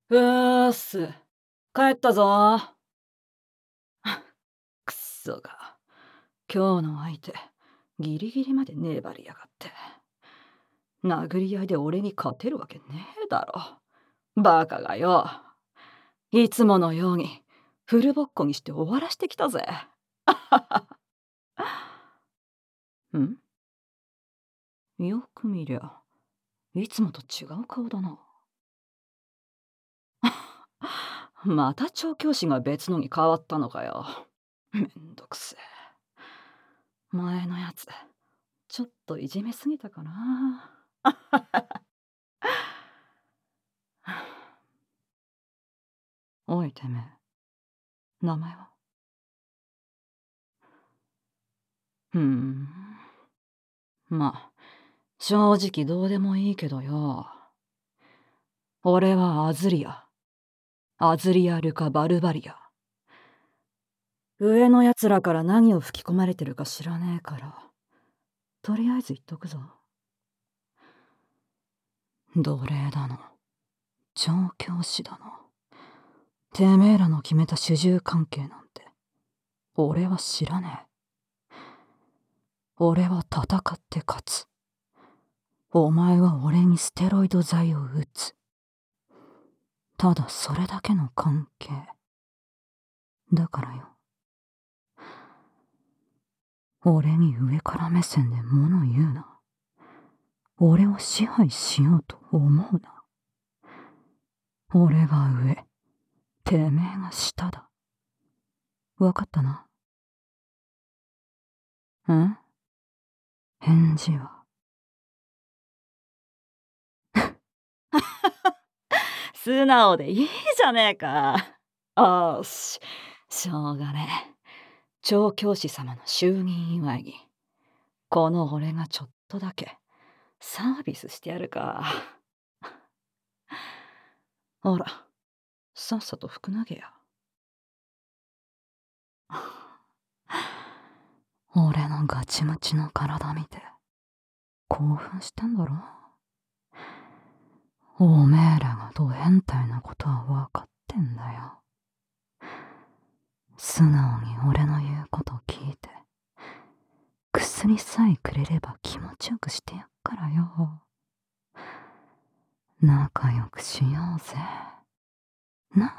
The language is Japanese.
す。帰ったぞ。くっそが。今日の相手、ギリギリまで粘りやがって。殴り合いで俺に勝てるわけねえだろ。バカがよ。いつものようにフルボッコにして終わらしてきたぜ。ん？よく見りゃ、いつもと違う顔だな。また調教師が別のに変わったのかよ。めんどくせえ。前のやつ、ちょっといじめすぎたかな。おいてめえ、名前は？まあ、正直どうでもいいけどよ。俺はアズリアルカ・バルバリア。上の奴らから何を吹き込まれてるか知らねえから、とりあえず言っとくぞ。奴隷だの、調教師だの、てめえらの決めた主従関係なんて、俺は知らねえ。俺は戦って勝つ。お前は俺にステロイド剤を打つ。ただそれだけの関係。だからよ。俺に上から目線で物言うな。俺を支配しようと思うな。俺が上、てめえが下だ。わかったな。ん？返事は？素直でいいじゃねえか。しょうがねえ。調教師様の就任祝いに、この俺がちょっとだけサービスしてやるか。ほら、さっさと服投げや。俺のガチムチの体見て興奮してんだろ。おめえらがド変態なことは分かってんだよ。素直に俺の言うこと聞いて、薬さえくれれば気持ちよくしてやっからよ。仲良くしようぜ。な？